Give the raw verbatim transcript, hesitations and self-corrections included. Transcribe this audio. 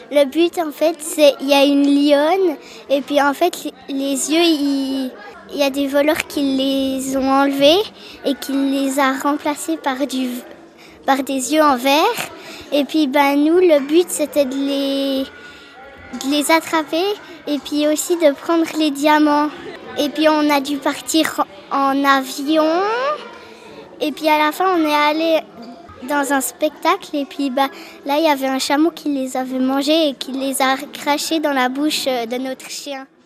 Le but, en fait, c'est il y a une lionne et puis en fait, les yeux, il y a des voleurs qui les ont enlevés et qui les a remplacés par, du, par des yeux en verre. Et puis, ben, nous, le but, c'était de les, de les attraper et puis aussi de prendre les diamants. Et puis, on a dû partir en avion. Et puis, à la fin, on est allé dans un spectacle et puis bah, là il y avait un chameau qui les avait mangés et qui les a crachés dans la bouche de notre chien.